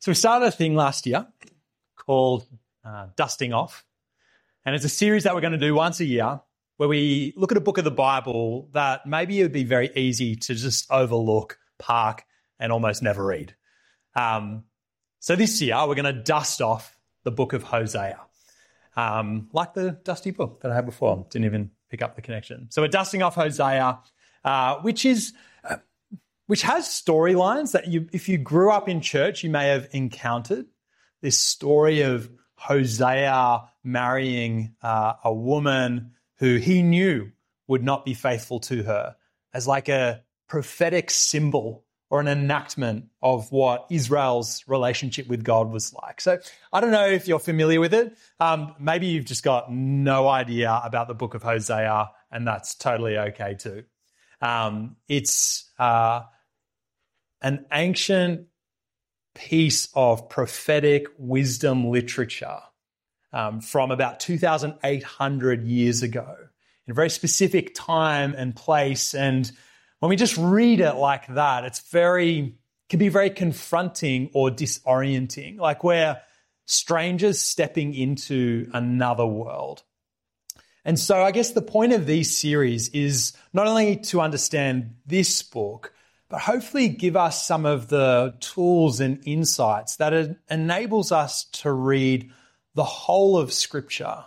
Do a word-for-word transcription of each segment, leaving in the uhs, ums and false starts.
So we started a thing last year called uh, Dusting Off. And it's a series that we're going to do once a year where we look at a book of the Bible that maybe it would be very easy to just overlook, park, and almost never read. Um, so this year we're going to dust off the book of Hosea, um, like the dusty book that I had before. Didn't even pick up the connection. So we're dusting off Hosea, uh, which is uh, which has storylines that you, if you grew up in church, you may have encountered. This story of Hosea marrying uh, a woman who he knew would not be faithful to her, as like a prophetic symbol or an enactment of what Israel's relationship with God was like. So I don't know if you're familiar with it. Um, maybe you've just got no idea about the book of Hosea, and that's totally okay too. Um, it's uh, an ancient piece of prophetic wisdom literature um, from about two thousand eight hundred years ago, in a very specific time and place. And when we just read it like that, it's very, can be very confronting or disorienting, like we're strangers stepping into another world. And so I guess the point of these series is not only to understand this book, but hopefully give us some of the tools and insights that it enables us to read the whole of Scripture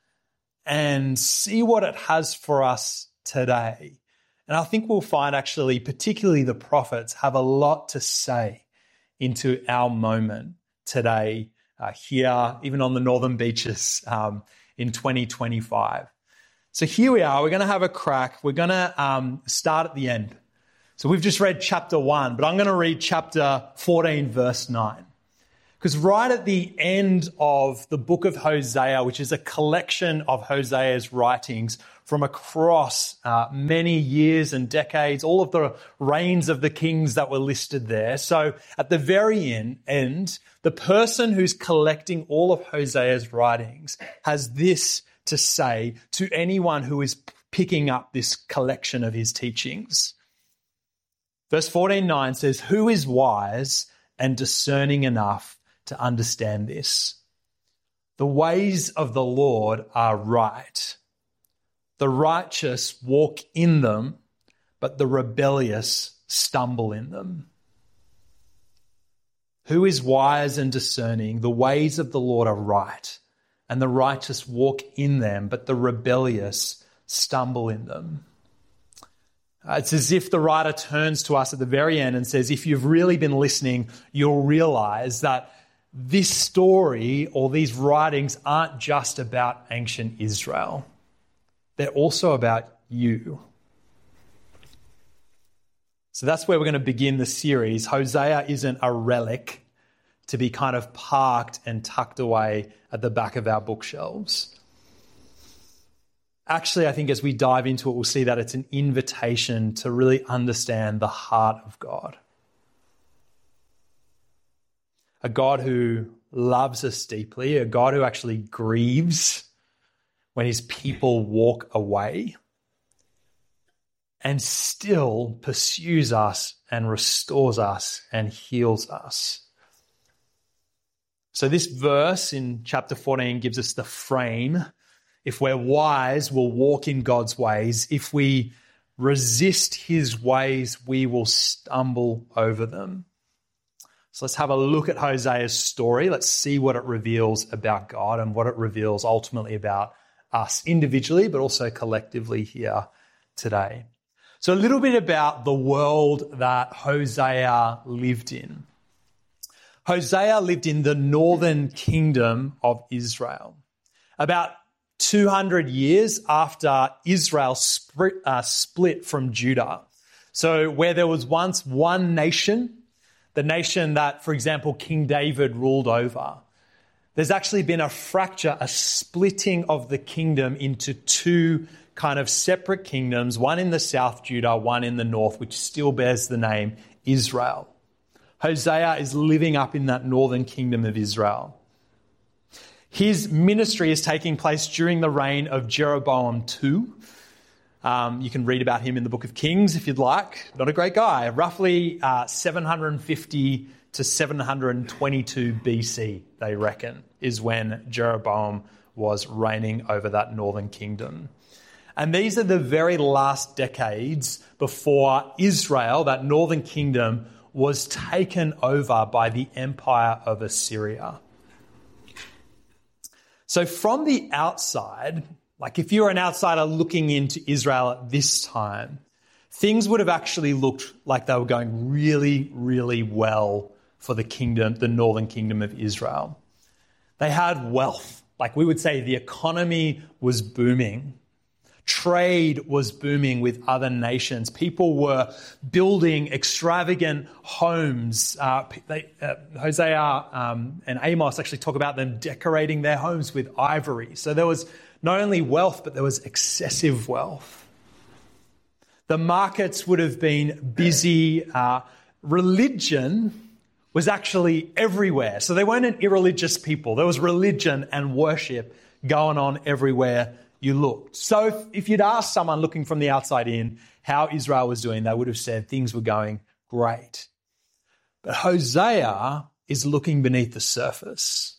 and see what it has for us today. And I think we'll find actually, particularly the prophets, have a lot to say into our moment today, uh, here, even on the northern beaches um, in twenty twenty-five. So here we are. We're going to have a crack. We're going to um, start at the end. So we've just read chapter one, but I'm going to read chapter fourteen, verse nine. Because right at the end of the book of Hosea, which is a collection of Hosea's writings from across uh, many years and decades, all of the reigns of the kings that were listed there. So at the very end, end, the person who's collecting all of Hosea's writings has this to say to anyone who is picking up this collection of his teachings. Verse fourteen nine says, "Who is wise and discerning enough to understand this? The ways of the Lord are right. The righteous walk in them, but the rebellious stumble in them." Who is wise and discerning? The ways of the Lord are right, and the righteous walk in them, but the rebellious stumble in them. Uh, it's as if the writer turns to us at the very end and says, if you've really been listening, you'll realize that this story or these writings aren't just about ancient Israel. They're also about you. So that's where we're going to begin the series. Hosea isn't a relic to be kind of parked and tucked away at the back of our bookshelves. Actually, I think as we dive into it, we'll see that it's an invitation to really understand the heart of God. A God who loves us deeply, a God who actually grieves when his people walk away and still pursues us and restores us and heals us. So this verse in chapter fourteen gives us the frame. If we're wise, we'll walk in God's ways. If we resist his ways, we will stumble over them. So let's have a look at Hosea's story. Let's see what it reveals about God and what it reveals ultimately about us individually, but also collectively here today. So a little bit about the world that Hosea lived in. Hosea lived in the northern kingdom of Israel. About two hundred years after Israel split, uh, split from Judah. So where there was once one nation, the nation that, for example, King David ruled over, there's actually been a fracture, a splitting of the kingdom into two kind of separate kingdoms, one in the south, Judah, one in the north, which still bears the name Israel. Hosea is living up in that northern kingdom of Israel. His ministry is taking place during the reign of Jeroboam the Second. Um, you can read about him in the book of Kings if you'd like. Not a great guy. Roughly uh, seven hundred fifty to seven hundred twenty-two B C, they reckon, is when Jeroboam was reigning over that northern kingdom. And these are the very last decades before Israel, that northern kingdom, was taken over by the empire of Assyria. So from the outside, like if you're an outsider looking into Israel at this time, things would have actually looked like they were going really, really well for the kingdom, the northern kingdom of Israel. They had wealth. Like we would say the economy was booming. Trade was booming with other nations. People were building extravagant homes. Uh, they, uh, Hosea um, and Amos actually talk about them decorating their homes with ivory. So there was not only wealth, but there was excessive wealth. The markets would have been busy. Uh, religion was actually everywhere. So they weren't an irreligious people. There was religion and worship going on everywhere you looked. So if, if you'd asked someone looking from the outside in how Israel was doing, they would have said things were going great. But Hosea is looking beneath the surface.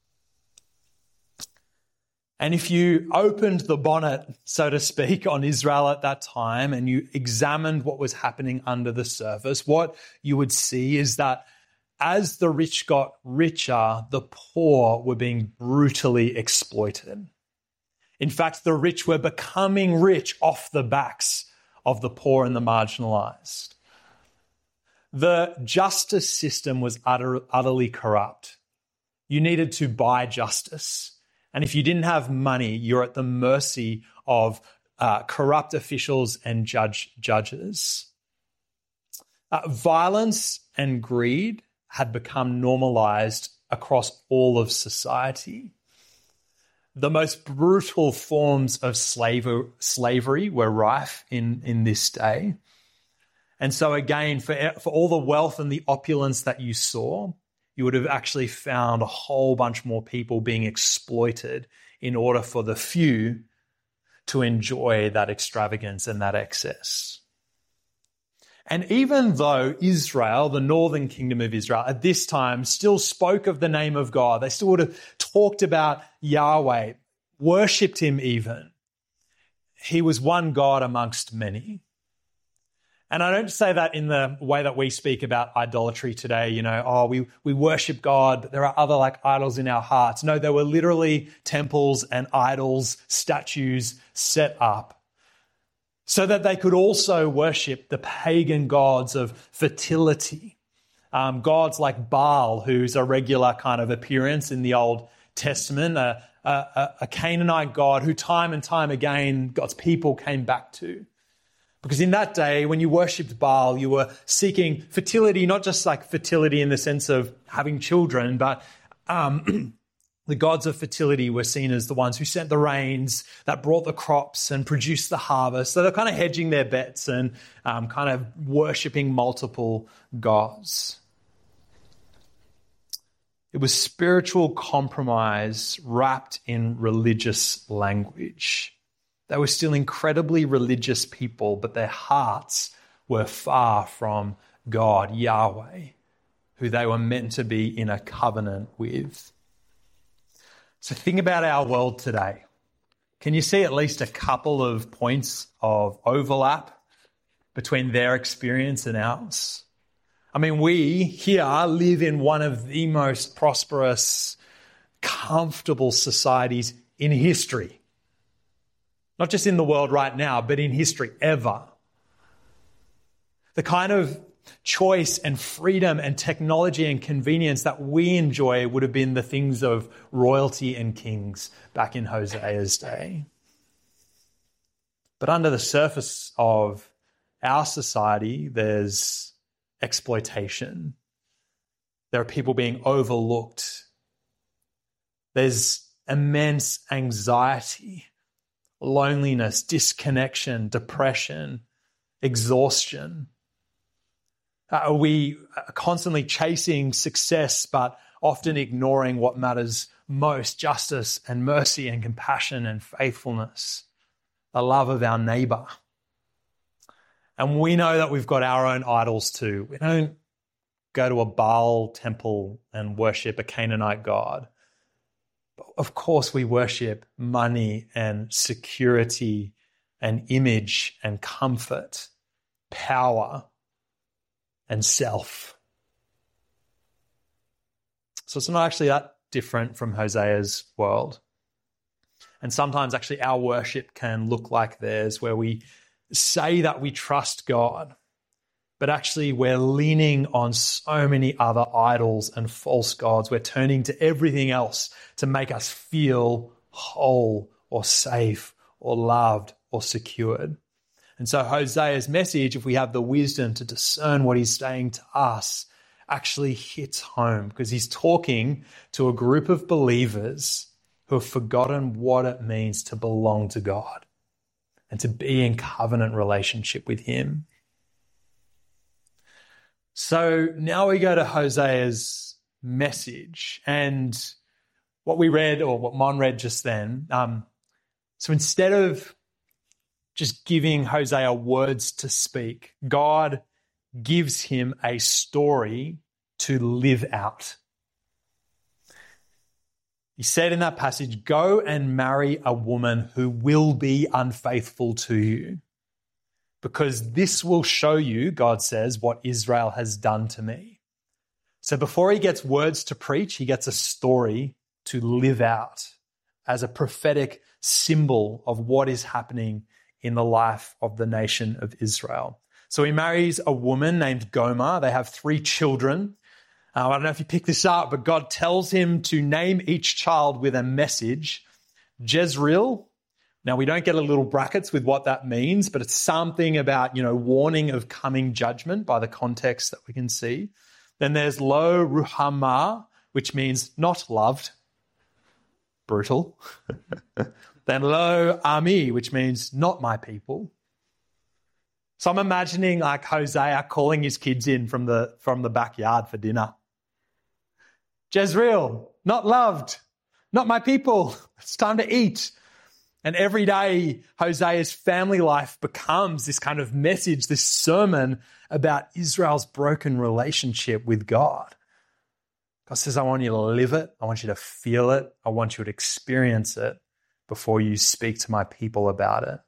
And if you opened the bonnet, so to speak, on Israel at that time and you examined what was happening under the surface, what you would see is that as the rich got richer, the poor were being brutally exploited. In fact, the rich were becoming rich off the backs of the poor and the marginalized. The justice system was utter, utterly corrupt. You needed to buy justice. And if you didn't have money, you're at the mercy of uh, corrupt officials and judge judges. Uh, violence and greed had become normalized across all of society. The most brutal forms of slavery, slavery were rife in, in this day. And so again, for, for all the wealth and the opulence that you saw, you would have actually found a whole bunch more people being exploited in order for the few to enjoy that extravagance and that excess. And even though Israel, the northern kingdom of Israel, at this time still spoke of the name of God, they still would have talked about Yahweh, worshipped him even, he was one God amongst many. And I don't say that in the way that we speak about idolatry today, you know, oh, we, we worship God, but there are other like idols in our hearts. No, there were literally temples and idols, statues set up so that they could also worship the pagan gods of fertility. Um, gods like Baal, who's a regular kind of appearance in the Old Testament, a, a, a Canaanite god who time and time again God's people came back to. Because in that day, when you worshipped Baal, you were seeking fertility, not just like fertility in the sense of having children, but um, the gods of fertility were seen as the ones who sent the rains, that brought the crops and produced the harvest. So they're kind of hedging their bets and um, kind of worshipping multiple gods. It was spiritual compromise wrapped in religious language. They were still incredibly religious people, but their hearts were far from God, Yahweh, who they were meant to be in a covenant with. So think about our world today. Can you see at least a couple of points of overlap between their experience and ours? I mean, we here live in one of the most prosperous, comfortable societies in history. Not just in the world right now, but in history ever. The kind of choice and freedom and technology and convenience that we enjoy would have been the things of royalty and kings back in Hosea's day. But under the surface of our society, there's exploitation. There are people being overlooked. There's immense anxiety, loneliness, disconnection, depression, exhaustion. Are we constantly chasing success, but often ignoring what matters most, justice and mercy and compassion and faithfulness, the love of our neighbor? And we know that we've got our own idols too. We don't go to a Baal temple and worship a Canaanite god. But of course, we worship money and security and image and comfort, power and self. So it's not actually that different from Hosea's world. And sometimes actually our worship can look like theirs, where we say that we trust God, but actually we're leaning on so many other idols and false gods. We're turning to everything else to make us feel whole or safe or loved or secured. And so Hosea's message, if we have the wisdom to discern what he's saying to us, actually hits home, because he's talking to a group of believers who have forgotten what it means to belong to God and to be in covenant relationship with him. So now we go to Hosea's message, and what we read, or what Mon read just then. Um, so instead of just giving Hosea words to speak, God gives him a story to live out. He said in that passage, "Go and marry a woman who will be unfaithful to you, because this will show you," God says, "what Israel has done to me." So before he gets words to preach, he gets a story to live out as a prophetic symbol of what is happening in the life of the nation of Israel. So he marries a woman named Gomer. They have three children. Uh, I don't know if you picked this up, but God tells him to name each child with a message. Jezreel. Now, we don't get a little brackets with what that means, but it's something about, you know, warning of coming judgment by the context that we can see. Then there's Lo Ruhamah, which means not loved. Brutal. Then Lo Ami, which means not my people. So I'm imagining like Hosea calling his kids in from the, from the backyard for dinner. Jezreel, not loved, not my people. It's time to eat. And every day, Hosea's family life becomes this kind of message, this sermon about Israel's broken relationship with God. God says, I want you to live it. I want you to feel it. I want you to experience it before you speak to my people about it.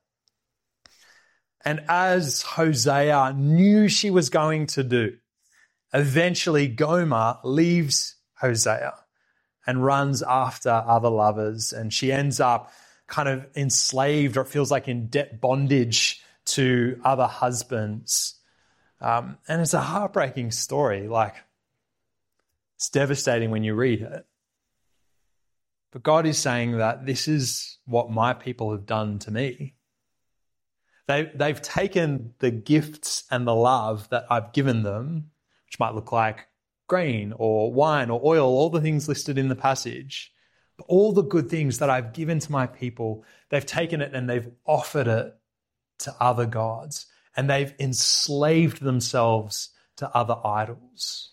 And as Hosea knew she was going to do, eventually Gomer leaves Hosea and runs after other lovers, and she ends up kind of enslaved, or it feels like in debt bondage to other husbands. Um, and it's a heartbreaking story. Like, it's devastating when you read it. But God is saying that this is what my people have done to me. They, they've taken the gifts and the love that I've given them, which might look like grain or wine or oil, all the things listed in the passage. But all the good things that I've given to my people, they've taken it and they've offered it to other gods. And they've enslaved themselves to other idols.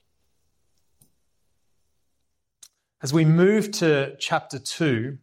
As we move to chapter two,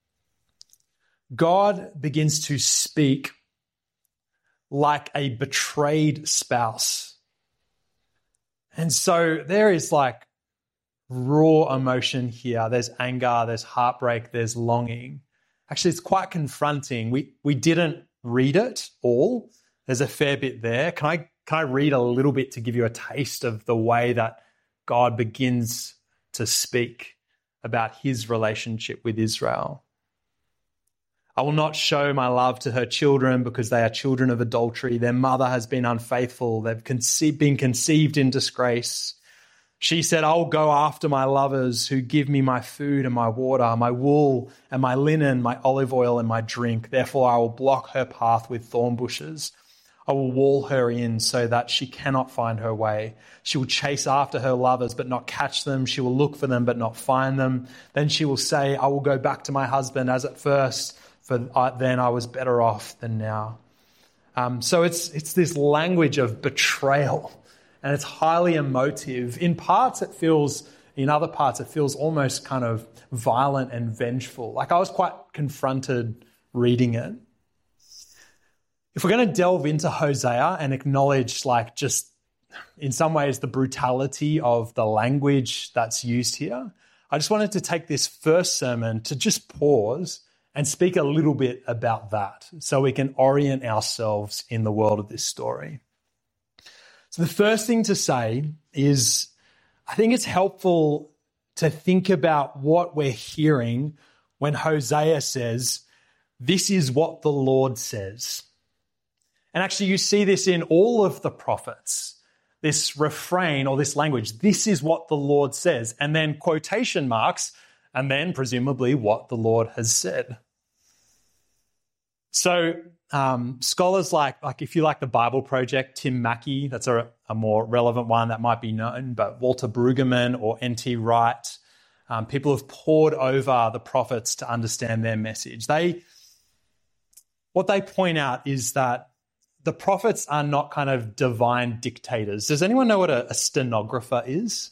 God begins to speak like a betrayed spouse. And so there is like raw emotion here. There's anger, there's heartbreak, there's longing. Actually, it's quite confronting. We we didn't read it all. There's a fair bit there. Can I can I read a little bit to give you a taste of the way that God begins to speak about his relationship with Israel? I will not show my love to her children because they are children of adultery. Their mother has been unfaithful. They've conce- been conceived in disgrace. She said, I will go after my lovers who give me my food and my water, my wool and my linen, my olive oil and my drink. Therefore, I will block her path with thorn bushes. I will wall her in so that she cannot find her way. She will chase after her lovers but not catch them. She will look for them but not find them. Then she will say, I will go back to my husband as at first, for then I was better off than now. Um, so it's it's this language of betrayal, and it's highly emotive. In parts it feels, in other parts it feels almost kind of violent and vengeful. Like I was quite confronted reading it. If we're going to delve into Hosea and acknowledge like just in some ways, the brutality of the language that's used here, I just wanted to take this first sermon to just pause and speak a little bit about that so we can orient ourselves in the world of this story. So the first thing to say is I think it's helpful to think about what we're hearing when Hosea says, "This is what the Lord says." And actually you see this in all of the prophets, this refrain or this language, "This is what the Lord says," and then quotation marks, and then presumably what the Lord has said. So um, scholars like, like if you like the Bible Project, Tim Mackey, that's a, a more relevant one that might be known, but Walter Brueggemann or N T Wright, um, people have pored over the prophets to understand their message. They, what they point out is that the prophets are not kind of divine dictators. Does anyone know what a, a stenographer is?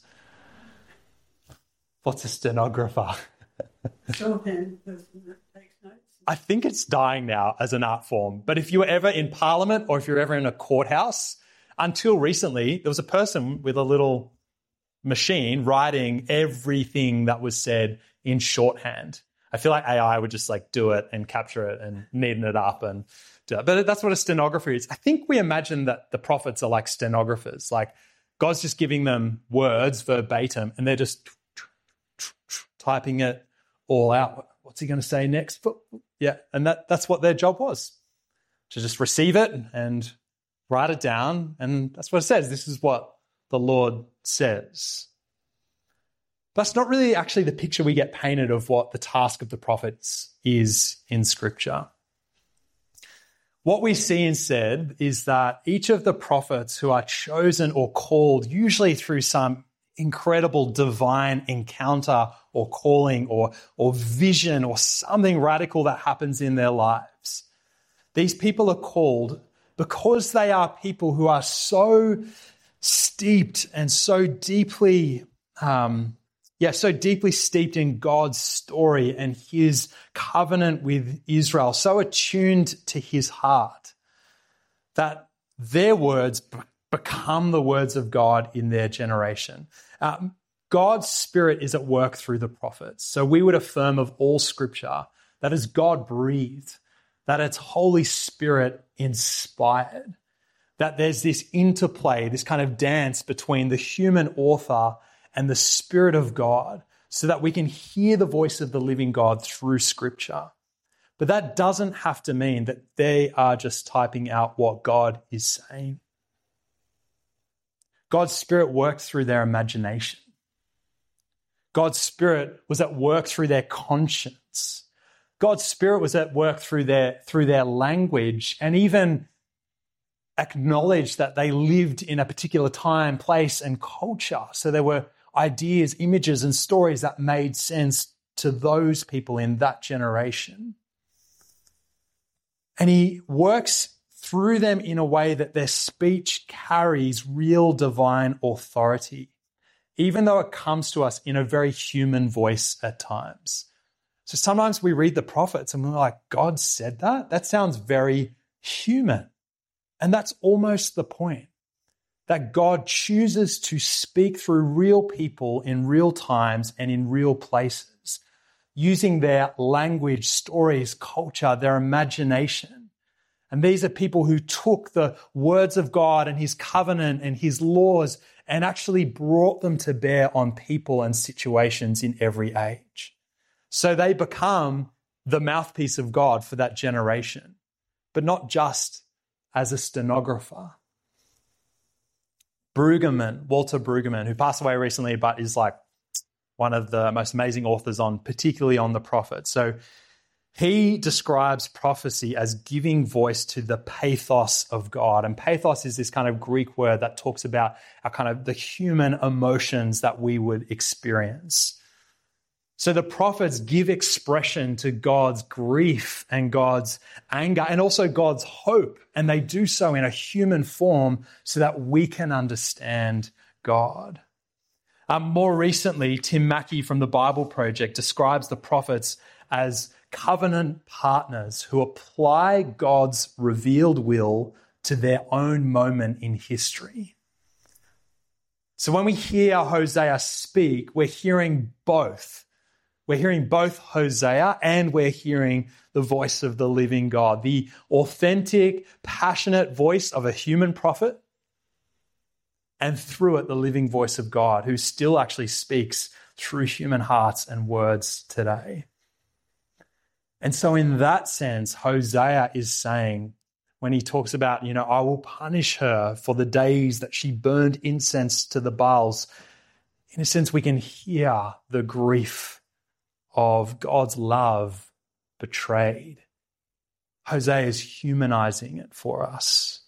What's a stenographer? Shorthand person that takes notes. I think it's dying now as an art form. But if you were ever in Parliament or if you're ever in a courthouse, until recently, there was a person with a little machine writing everything that was said in shorthand. I feel like A I would just like do it and capture it and neaten it up and do it. But that's what a stenographer is. I think we imagine that the prophets are like stenographers. Like God's just giving them words verbatim and they're just typing it all out. What's he going to say next? Yeah, and that, that's what their job was, to just receive it and write it down. And that's what it says. This is what the Lord says. That's not really actually the picture we get painted of what the task of the prophets is in Scripture. What we see instead is that each of the prophets who are chosen or called, usually through some incredible divine encounter or calling or, or vision or something radical that happens in their lives, these people are called because they are people who are so steeped and so deeply um, Yeah, so deeply steeped in God's story and his covenant with Israel, so attuned to his heart that their words b- become the words of God in their generation. Um, God's Spirit is at work through the prophets. So we would affirm of all Scripture that is God breathed, that it's Holy Spirit inspired, that there's this interplay, this kind of dance between the human author and the Spirit of God so that we can hear the voice of the living God through Scripture. But that doesn't have to mean that they are just typing out what God is saying. God's Spirit worked through their imagination. God's Spirit was at work through their conscience. God's Spirit was at work through their, through their language and even acknowledged that they lived in a particular time, place, and culture. So there were ideas, images, and stories that made sense to those people in that generation. And he works through them in a way that their speech carries real divine authority, even though it comes to us in a very human voice at times. So sometimes we read the prophets and we're like, God said that? That sounds very human. And that's almost the point, that God chooses to speak through real people in real times and in real places, using their language, stories, culture, their imagination. And these are people who took the words of God and his covenant and his laws and actually brought them to bear on people and situations in every age. So they become the mouthpiece of God for that generation, but not just as a stenographer. Brueggemann, Walter Brueggemann, who passed away recently, but is like one of the most amazing authors on, particularly on the prophets. So he describes prophecy as giving voice to the pathos of God. And pathos is this kind of Greek word that talks about our kind of the human emotions that we would experience. So the prophets give expression to God's grief and God's anger and also God's hope. And they do so in a human form so that we can understand God. Um, more recently, Tim Mackey from the Bible Project describes the prophets as covenant partners who apply God's revealed will to their own moment in history. So when we hear Hosea speak, we're hearing both. We're hearing both Hosea and we're hearing the voice of the living God, the authentic, passionate voice of a human prophet, and through it, the living voice of God, who still actually speaks through human hearts and words today. And so in that sense, Hosea is saying, when he talks about, you know, I will punish her for the days that she burned incense to the Baals, in a sense, we can hear the grief of God's love betrayed. Hosea is humanizing it for us.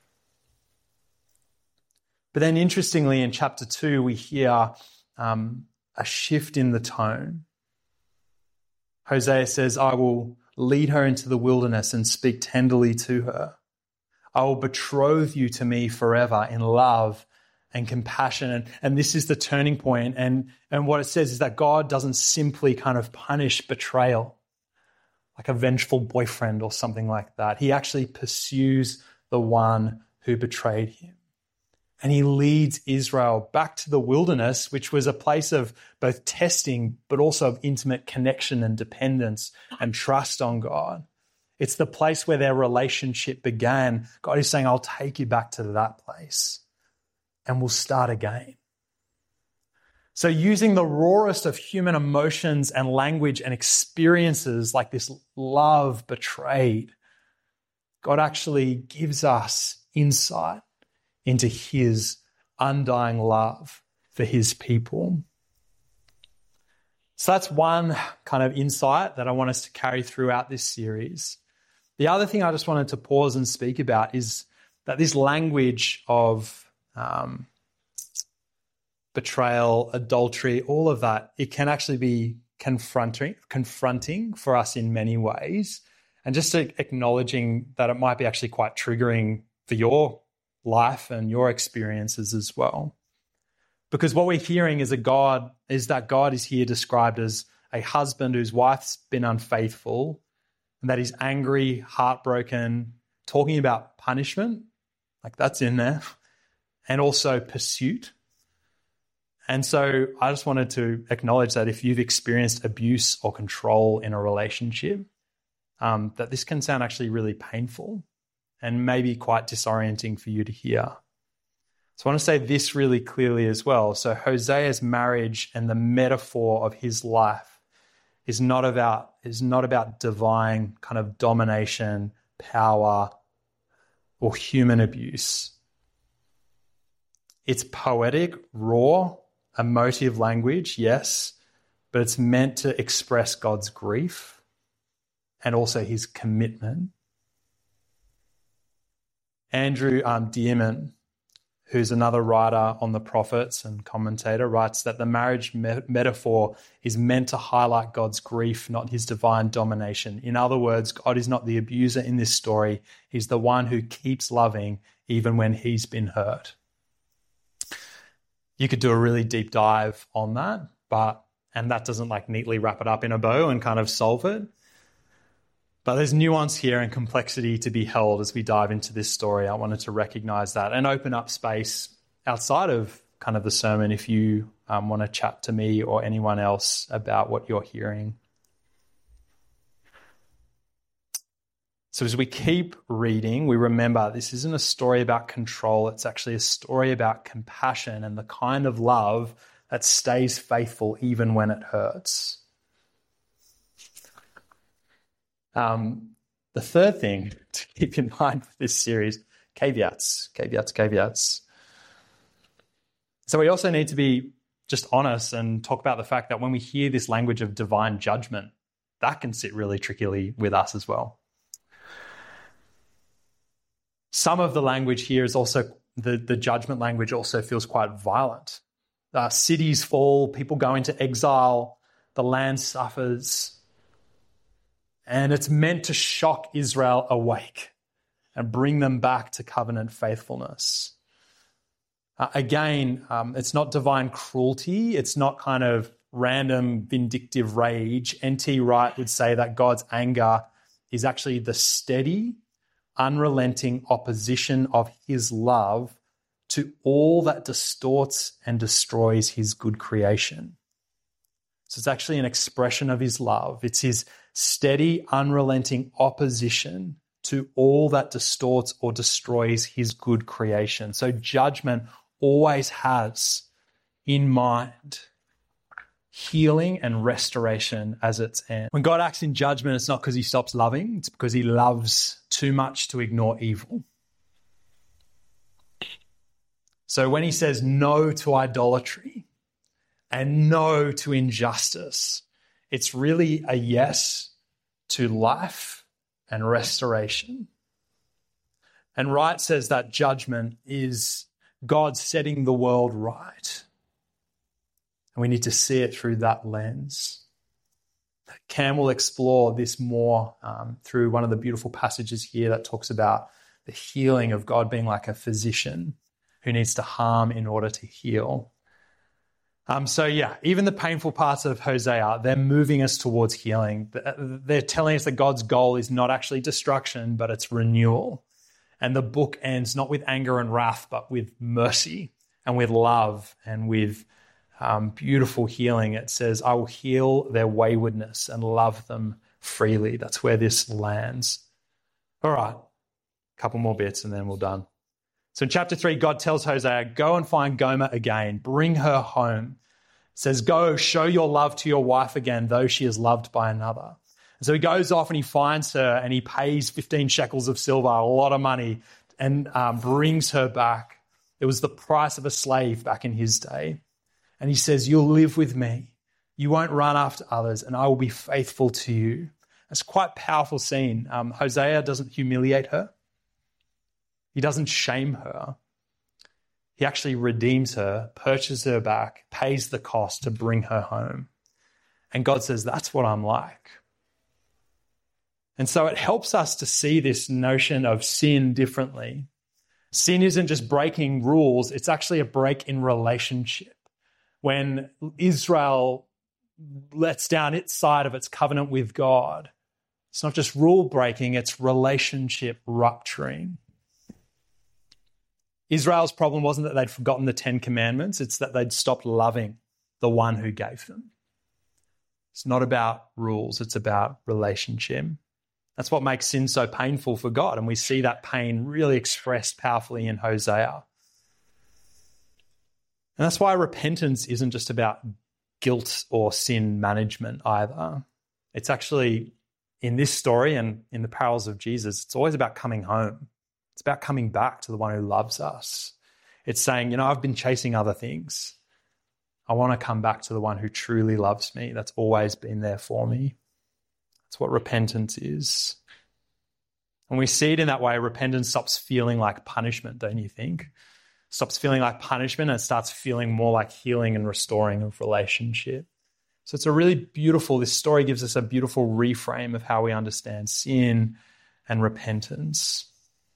But then interestingly, in chapter two, we hear um, a shift in the tone. Hosea says, I will lead her into the wilderness and speak tenderly to her. I will betroth you to me forever in love and compassion. And, and this is the turning point. And, and what it says is that God doesn't simply kind of punish betrayal, like a vengeful boyfriend or something like that. He actually pursues the one who betrayed him. And he leads Israel back to the wilderness, which was a place of both testing, but also of intimate connection and dependence and trust on God. It's the place where their relationship began. God is saying, I'll take you back to that place and we'll start again. So using the rawest of human emotions and language and experiences like this love betrayed, God actually gives us insight into his undying love for his people. So that's one kind of insight that I want us to carry throughout this series. The other thing I just wanted to pause and speak about is that this language of um, betrayal, adultery, all of that, it can actually be confronting, confronting for us in many ways. And just acknowledging that it might be actually quite triggering for your life and your experiences as well. Because what we're hearing is a God, is that God is here described as a husband whose wife's been unfaithful and that he's angry, heartbroken, talking about punishment, like that's in there, and also pursuit. And so I just wanted to acknowledge that if you've experienced abuse or control in a relationship, um, that this can sound actually really painful and maybe quite disorienting for you to hear. So I want to say this really clearly as well. So Hosea's marriage and the metaphor of his life is not about, is not about divine kind of domination, power, or human abuse. It's poetic, raw, emotive language, yes, but it's meant to express God's grief and also his commitment. Andrew um, Dearman, who's another writer on the prophets and commentator, writes that the marriage me- metaphor is meant to highlight God's grief, not his divine domination. In other words, God is not the abuser in this story. He's the one who keeps loving even when he's been hurt. You could do a really deep dive on that, but and that doesn't like neatly wrap it up in a bow and kind of solve it. But there's nuance here and complexity to be held as we dive into this story. I wanted to recognize that and open up space outside of kind of the sermon if you um, want to chat to me or anyone else about what you're hearing. So as we keep reading, we remember this isn't a story about control. It's actually a story about compassion and the kind of love that stays faithful even when it hurts. Um, the third thing to keep in mind with this series, caveats, caveats, caveats. So we also need to be just honest and talk about the fact that when we hear this language of divine judgment, that can sit really trickily with us as well. Some of the language here is also, the, the judgment language also feels quite violent. Uh, cities fall, people go into exile, the land suffers. And it's meant to shock Israel awake and bring them back to covenant faithfulness. Uh, again, um, it's not divine cruelty. It's not kind of random vindictive rage. N T Wright would say that God's anger is actually the steady, unrelenting opposition of his love to all that distorts and destroys his good creation. So it's actually an expression of his love. It's his steady, unrelenting opposition to all that distorts or destroys his good creation. So judgment always has in mind healing and restoration as its end. When God acts in judgment, it's not because he stops loving, it's because he loves too much to ignore evil. So when he says no to idolatry and no to injustice, it's really a yes to life and restoration. And Wright says that judgment is God setting the world right. And we need to see it through that lens. Cam will explore this more um, through one of the beautiful passages here that talks about the healing of God being like a physician who needs to harm in order to heal. Um, so yeah, even the painful parts of Hosea, they're moving us towards healing. They're telling us that God's goal is not actually destruction, but it's renewal. And the book ends not with anger and wrath, but with mercy and with love and with Um, beautiful healing. It says, I will heal their waywardness and love them freely. That's where this lands. All right, a couple more bits and then we're done. So in chapter three, God tells Hosea, go and find Gomer again, bring her home. It says, go show your love to your wife again, though she is loved by another. And so he goes off and he finds her and he pays fifteen shekels of silver, a lot of money, and um, brings her back. It was the price of a slave back in his day. And he says, you'll live with me. You won't run after others, and I will be faithful to you. It's quite a powerful scene. Um, Hosea doesn't humiliate her. He doesn't shame her. He actually redeems her, purchases her back, pays the cost to bring her home. And God says, that's what I'm like. And so it helps us to see this notion of sin differently. Sin isn't just breaking rules. It's actually a break in relationship. When Israel lets down its side of its covenant with God, it's not just rule breaking, it's relationship rupturing. Israel's problem wasn't that they'd forgotten the Ten Commandments, it's that they'd stopped loving the one who gave them. It's not about rules, it's about relationship. That's what makes sin so painful for God, and we see that pain really expressed powerfully in Hosea. And that's why repentance isn't just about guilt or sin management either. It's actually, in this story and in the parables of Jesus, it's always about coming home. It's about coming back to the one who loves us. It's saying, you know, I've been chasing other things. I want to come back to the one who truly loves me, that's always been there for me. That's what repentance is. When we see it in that way, repentance stops feeling like punishment, don't you think? Stops feeling like punishment and starts feeling more like healing and restoring of relationship. So it's a really beautiful, this story gives us a beautiful reframe of how we understand sin and repentance.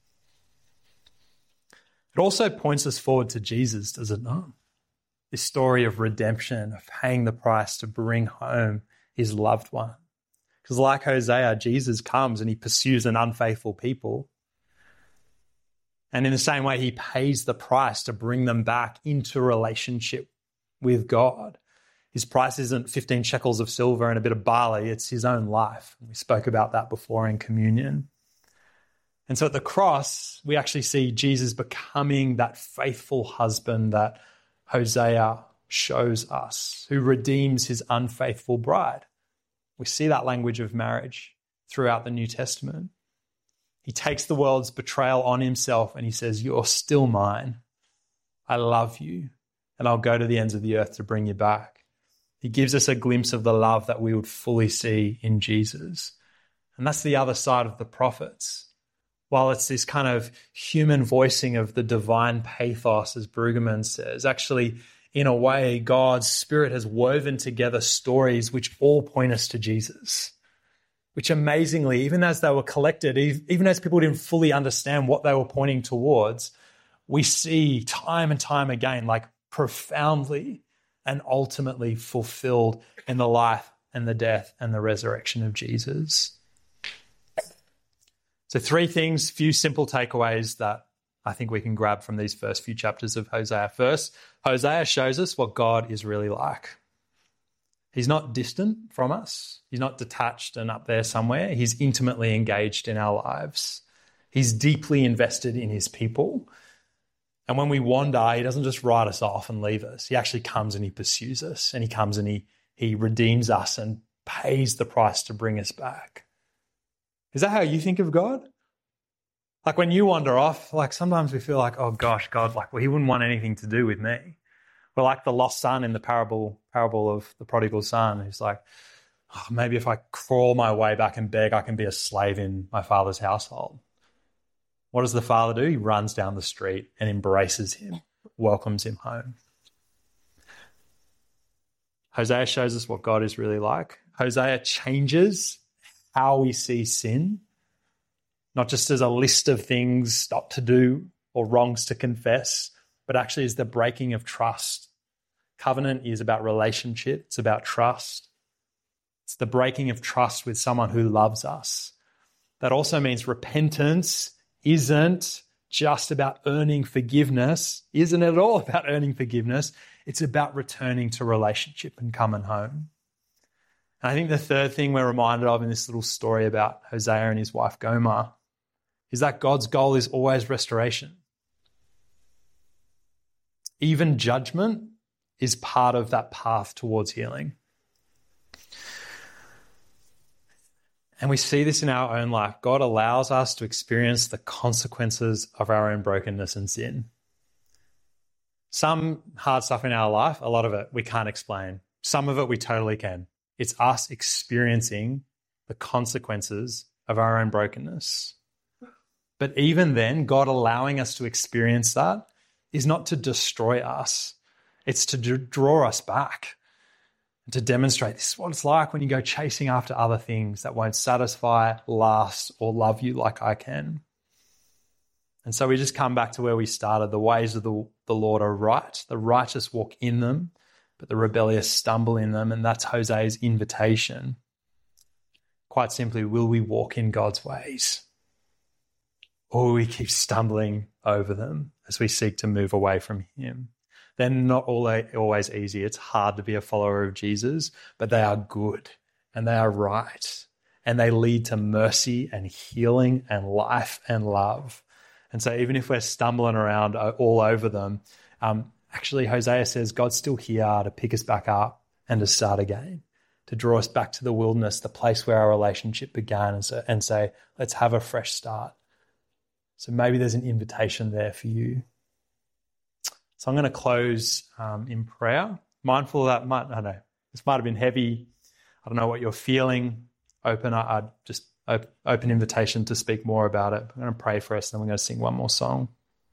It also points us forward to Jesus, does it not? This story of redemption, of paying the price to bring home his loved one. Because like Hosea, Jesus comes and he pursues an unfaithful people. And in the same way, he pays the price to bring them back into relationship with God. His price isn't fifteen shekels of silver and a bit of barley, it's his own life. We spoke about that before in communion. And so at the cross, we actually see Jesus becoming that faithful husband that Hosea shows us, who redeems his unfaithful bride. We see that language of marriage throughout the New Testament. He takes the world's betrayal on himself and he says, you're still mine. I love you and I'll go to the ends of the earth to bring you back. He gives us a glimpse of the love that we would fully see in Jesus. And that's the other side of the prophets. While it's this kind of human voicing of the divine pathos, as Brueggemann says, actually, in a way, God's Spirit has woven together stories which all point us to Jesus. Which amazingly, even as they were collected, even as people didn't fully understand what they were pointing towards, we see time and time again, like profoundly and ultimately fulfilled in the life and the death and the resurrection of Jesus. So three things, few simple takeaways that I think we can grab from these first few chapters of Hosea. First, Hosea shows us what God is really like. He's not distant from us. He's not detached and up there somewhere. He's intimately engaged in our lives. He's deeply invested in his people. And when we wander, he doesn't just write us off and leave us. He actually comes and he pursues us, and he comes and he, he redeems us and pays the price to bring us back. Is that how you think of God? Like when you wander off, like sometimes we feel like, oh gosh, God, like, well, he wouldn't want anything to do with me. We're like the lost son in the parable parable of the prodigal son, who's like, oh, maybe if I crawl my way back and beg, I can be a slave in my father's household. What does the father do? He runs down the street and embraces him, welcomes him home. Hosea shows us what God is really like. Hosea changes how we see sin, not just as a list of things not to do or wrongs to confess, but actually as the breaking of trust. Covenant is about relationship. It's about trust. It's the breaking of trust with someone who loves us. That also means repentance isn't just about earning forgiveness, isn't at all about earning forgiveness. It's about returning to relationship and coming home. And I think the third thing we're reminded of in this little story about Hosea and his wife Gomer is that God's goal is always restoration. Even judgment is part of that path towards healing. And we see this in our own life. God allows us to experience the consequences of our own brokenness and sin. Some hard stuff in our life, a lot of it we can't explain. Some of it we totally can. It's us experiencing the consequences of our own brokenness. But even then, God allowing us to experience that is not to destroy us. It's to draw us back, to demonstrate this is what it's like when you go chasing after other things that won't satisfy, last, or love you like I can. And so we just come back to where we started. The ways of the, the Lord are right. The righteous walk in them, but the rebellious stumble in them. And that's Hosea's invitation. Quite simply, will we walk in God's ways? Or will we keep stumbling over them as we seek to move away from him? They're not always easy. It's hard to be a follower of Jesus, but they are good and they are right. And they lead to mercy and healing and life and love. And so even if we're stumbling around all over them, um, actually Hosea says God's still here to pick us back up and to start again, to draw us back to the wilderness, the place where our relationship began, and, so, and say, let's have a fresh start. So maybe there's an invitation there for you. So I'm going to close um, in prayer. Mindful of that, might, I don't know, this might have been heavy. I don't know what you're feeling. Open, I'd just op- open invitation to speak more about it. I'm going to pray for us, and then we're going to sing one more song.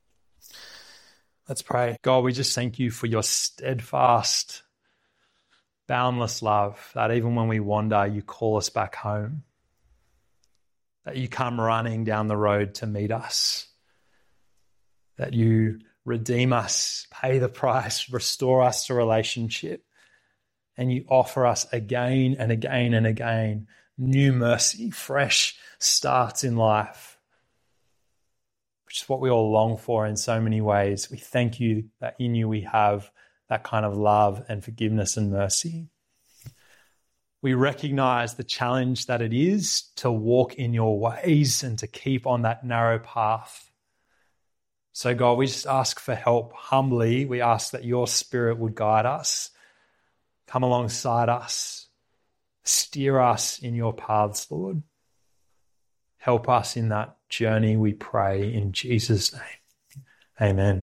Let's pray. God, we just thank you for your steadfast, boundless love, that even when we wander, you call us back home, that you come running down the road to meet us, that you redeem us, pay the price, restore us to relationship, and you offer us again and again and again new mercy, fresh starts in life, which is what we all long for in so many ways. We thank you that in you we have that kind of love and forgiveness and mercy. We recognize the challenge that it is to walk in your ways and to keep on that narrow path. So God, we just ask for help humbly. We ask that your Spirit would guide us, come alongside us, steer us in your paths, Lord. Help us in that journey, we pray in Jesus' name. Amen.